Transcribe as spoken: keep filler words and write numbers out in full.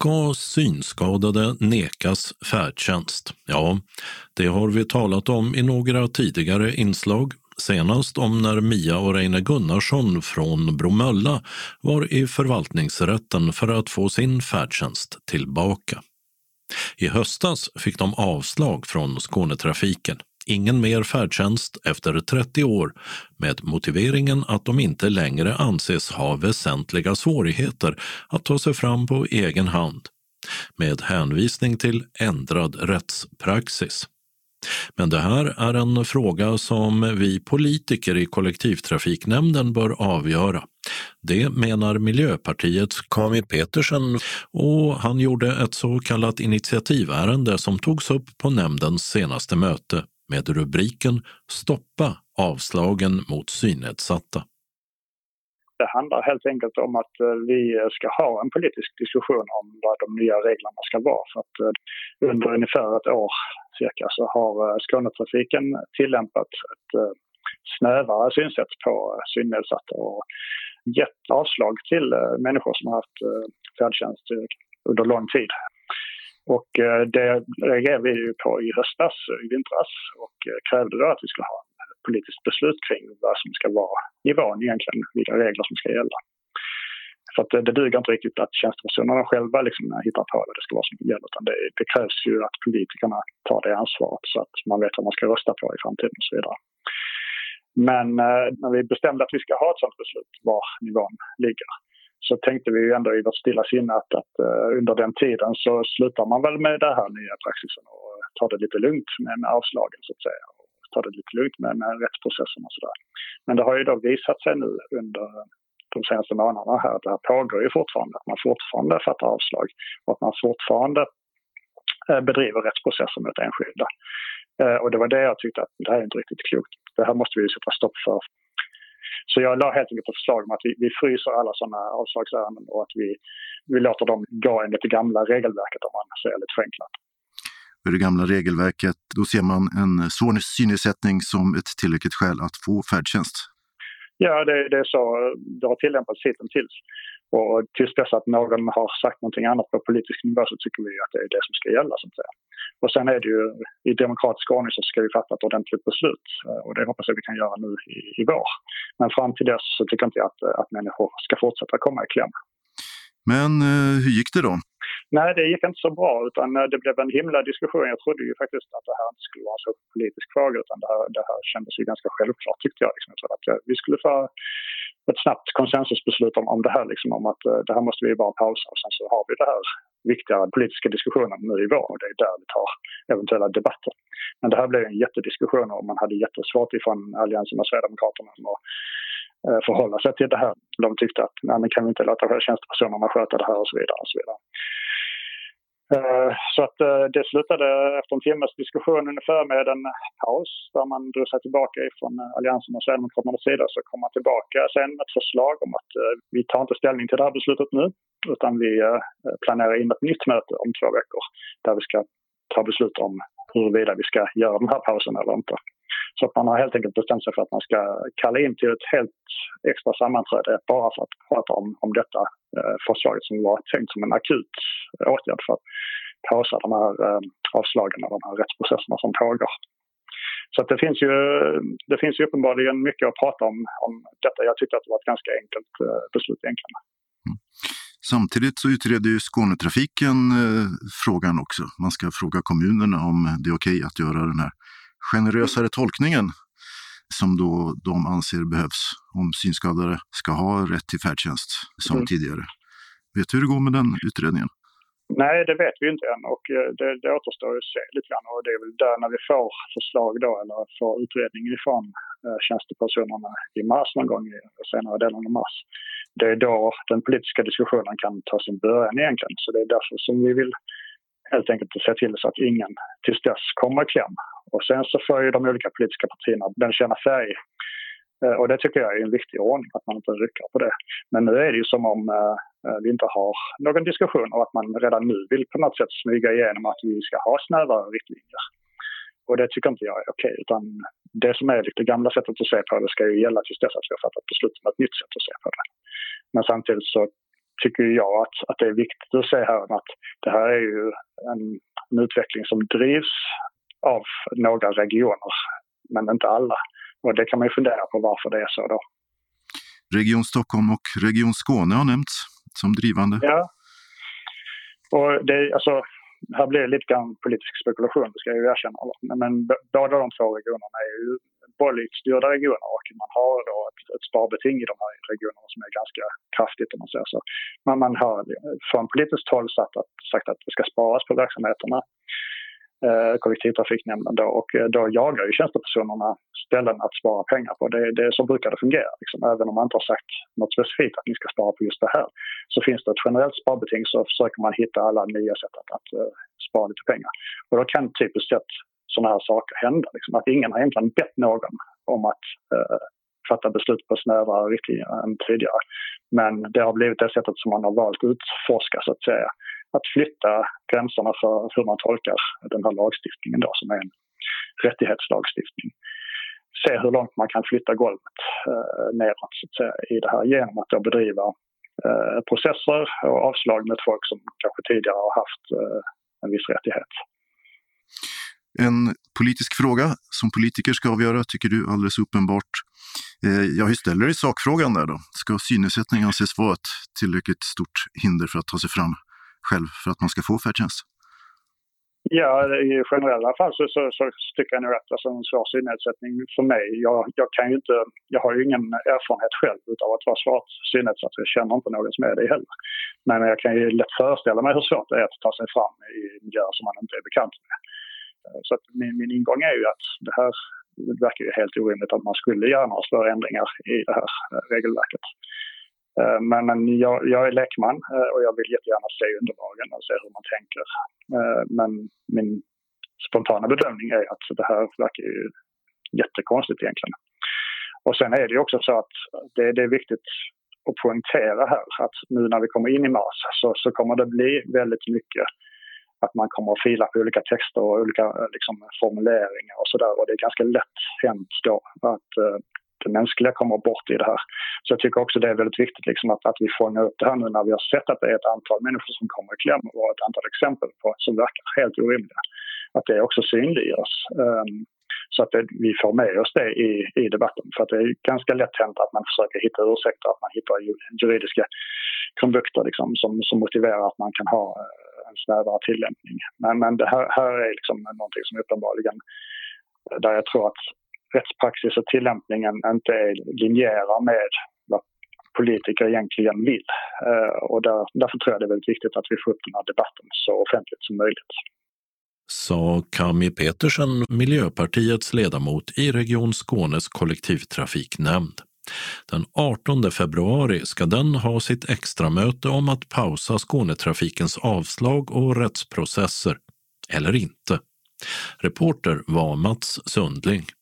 Ska synskadade nekas färdtjänst? Ja, det har vi talat om i några tidigare inslag. Senast om när Mia och Reine Gunnarsson från Bromölla var i förvaltningsrätten för att få sin färdtjänst tillbaka. I höstas fick de avslag från Skånetrafiken. Ingen mer färdtjänst efter trettio år med motiveringen att de inte längre anses ha väsentliga svårigheter att ta sig fram på egen hand. Med hänvisning till ändrad rättspraxis. Men det här är en fråga som vi politiker i kollektivtrafiknämnden bör avgöra. Det menar Miljöpartiets Kami Petersen och han gjorde ett så kallat initiativärende som togs upp på nämndens senaste möte med rubriken Stoppa avslagen mot synnedsatta. Det handlar helt enkelt om att vi ska ha en politisk diskussion om vad de nya reglerna ska vara. För att under ungefär ett år cirka så har Skånetrafiken tillämpat ett snävare synsätt på synnedsatta och gett avslag till människor som har haft färdtjänst under lång tid. Och det reagerade vi ju på i höstas, i vintras, och krävde då att vi skulle ha ett politiskt beslut kring vad som ska vara nivån egentligen, vilka regler som ska gälla. För att det duger inte riktigt att tjänstepersonerna själva liksom hittar på vad det ska vara som gäller, utan det, det krävs ju att politikerna tar det ansvaret så att man vet vad man ska rösta på i framtiden och så vidare. Men när vi bestämde att vi ska ha ett sådant beslut var nivån ligger, så tänkte vi ju ändå i vårt stilla sinne att, att uh, under den tiden så slutar man väl med det här nya praxisen och tar det lite lugnt med, med avslagen så att säga. Och tar det lite lugnt med, med rättsprocessen och sådär. Men det har ju då visat sig nu under de senaste månaderna här att det här pågår ju fortfarande. Att man fortfarande fattar avslag och att man fortfarande uh, bedriver rättsprocessen mot enskilda. Uh, och det var det jag tyckte att det här är inte riktigt klokt. Det här måste vi ju sätta stopp för. Så jag la helt enkelt på förslag om att vi, vi fryser alla sådana avslagsärenden och att vi, vi låter dem gå enligt det gamla regelverket om man säger lite förenklat. För det gamla regelverket, då ser man en svår synnedsättning som ett tillräckligt skäl att få färdtjänst? Ja, det, det är så. Det har tillämpats hittills. Och tills dess att någon har sagt någonting annat på politisk nivå så tycker vi att det är det som ska gälla. Så att säga. Och sen är det ju i demokratisk ordning så ska vi fatta ett ordentligt beslut. Och det hoppas jag vi kan göra nu i, i vår. Men fram till dess så tycker jag inte att, att människor ska fortsätta komma i kläm. Men eh, hur gick det då? Nej, det gick inte så bra utan det blev en himla diskussion. Jag trodde ju faktiskt att det här inte skulle vara en så politisk fråga utan det här, det här kändes ju ganska självklart tyckte jag. Liksom. Jag trodde att vi skulle få ett snabbt konsensusbeslut om, om det här, liksom, om att det här måste vi bara pausa och sen så har vi det här viktiga politiska diskussionen nu i vår och det är där vi tar eventuella debatter. Men det här blev en jättediskussion och man hade jättesvårt ifrån Alliansen och Sverigedemokraterna och förhålla sig till det här. De tyckte att nej, men kan vi inte låta tjänstepersonerna sköta det här och så vidare. Och så vidare. Så att det slutade efter en timmes diskussion ungefär med en paus där man drog sig tillbaka från Alliansen och Sverigedemokraternas sida så kom man tillbaka sen med ett förslag om att vi tar inte ställning till det här beslutet nu utan vi planerar in ett nytt möte om två veckor där vi ska ta beslut om huruvida vi ska göra den här pausen eller inte. Så att man har helt enkelt bestämt sig för att man ska kalla in till ett helt extra sammanträde bara för att prata om, om detta eh, förslaget som var tänkt som en akut åtgärd för att pausa de här eh, avslagen och de här rättsprocesserna som pågår. Så att det finns ju det finns ju uppenbarligen mycket att prata om, om detta. Jag tyckte att det var ett ganska enkelt eh, beslut egentligen. Mm. Samtidigt så utreder ju Skånetrafiken eh, frågan också. Man ska fråga kommunerna om det är okej att göra den här generösare tolkningen som då de anser behövs om synskadade ska ha rätt till färdtjänst som mm. tidigare. Vet du hur det går med den utredningen? Nej, det vet vi inte än och det, det återstår ju att se lite grann och det är väl där när vi får förslag då eller får utredning ifrån eh, tjänstepersonerna i mars någon gång i senare delen av mars. Det är då den politiska diskussionen kan ta sin början egentligen så det är därför som vi vill helt enkelt se till så att ingen tills dess kommer i kläm. Och sen så får ju de olika politiska partierna den känna färg. Och det tycker jag är en viktig ordning, att man inte rycker på det. Men nu är det ju som om eh, vi inte har någon diskussion och att man redan nu vill på något sätt smyga igenom att vi ska ha snävare riktlinjer. Och det tycker inte jag är okej. Utan det som är det gamla sättet att se på det ska ju gälla tills dess att vi har fattat beslut om ett nytt sätt att se på det. Men samtidigt så tycker jag att, att det är viktigt att se här att det här är ju en, en utveckling som drivs av några regioner, men inte alla. Och det kan man ju fundera på varför det är så då. Region Stockholm och Region Skåne har nämnts som drivande. Ja, och det, alltså, här blir det lite grann politisk spekulation, det ska jag ju erkänna. Men båda de två regionerna är ju borgerligt styrda regioner och man har då ett, ett sparbeting i de här regionerna som är ganska kraftigt om man säger så. Men man har från politiskt håll sagt att, sagt att det ska sparas på verksamheterna, eh, kollektivtrafiknämnden då, och då jagar ju tjänstepersonerna ställen att spara pengar på. Det, det, så brukar det fungera. Liksom. Även om man inte har sagt något specifikt att ni ska spara på just det här, så finns det ett generellt sparbeting, så försöker man hitta alla nya sätt att, att uh, spara lite pengar. Och då kan typiskt sett sådana här saker hända. Liksom. Att ingen har egentligen bett någon om att uh, fatta beslut på snävare riktlinjer än tidigare. Men det har blivit det sättet som man har valt att utforska, så att säga. Att flytta gränserna för hur man tolkar den här lagstiftningen då, som är en rättighetslagstiftning. Se hur långt man kan flytta golvet eh, neråt, så att säga, i det här genom att då bedriva eh, processer och avslag med folk som kanske tidigare har haft eh, en viss rättighet. En politisk fråga som politiker ska avgöra, tycker du alldeles uppenbart. Eh, jag ställer i sakfrågan där då. Ska synnedsättning anses vara ett tillräckligt stort hinder för att ta sig fram själv för att man ska få färdtjänst? Ja, i generella fall så, så, så tycker jag nog att alltså, en svår synnedsättning för mig, jag, jag kan ju inte, jag har ju ingen erfarenhet själv utav att vara svårt synnedsatt, jag känner inte någon som är det heller. Men jag kan ju lätt föreställa mig hur svårt det är att ta sig fram i miljöer som man inte är bekant med. Så att min, min ingång är ju att det här det verkar ju helt orimligt att man skulle göra några större ändringar i det här regelverket. Men, men jag, jag är lekman och jag vill jättegärna se underlagen och se hur man tänker. Men min spontana bedömning är att det här verkar ju jättekonstigt egentligen. Och sen är det ju också så att det, det är viktigt att poängtera här att nu när vi kommer in i mars så, så kommer det bli väldigt mycket att man kommer att fila på olika texter och olika liksom, formuleringar och sådär. Och det är ganska lätt hänt då att uh, det mänskliga kommer bort i det här. Så jag tycker också det är väldigt viktigt liksom, att, att vi fångar upp det här nu när vi har sett att det är ett antal människor som kommer i kläm och ett antal exempel på som verkar helt orimliga. Att det också synliggörs. Um, så att det, vi får med oss det i, i debatten. För att det är ganska lätt hänt att man försöker hitta ursäkter, att man hittar juridiska krumbukter liksom, som, som motiverar att man kan ha en snävare tillämpning. Men, men det här, här är liksom någonting som uppenbarligen där jag tror att rättspraxis och tillämpningen inte är linjära med vad politiker egentligen vill. Och där, därför tror jag det är väldigt viktigt att vi får upp den här debatten så offentligt som möjligt. Sa Kami Petersen, Miljöpartiets ledamot i Region Skånes kollektivtrafiknämnd. Den artonde februari ska den ha sitt extra möte om att pausa Skånetrafikens avslag och rättsprocesser, eller inte. Reporter var Mats Sundling.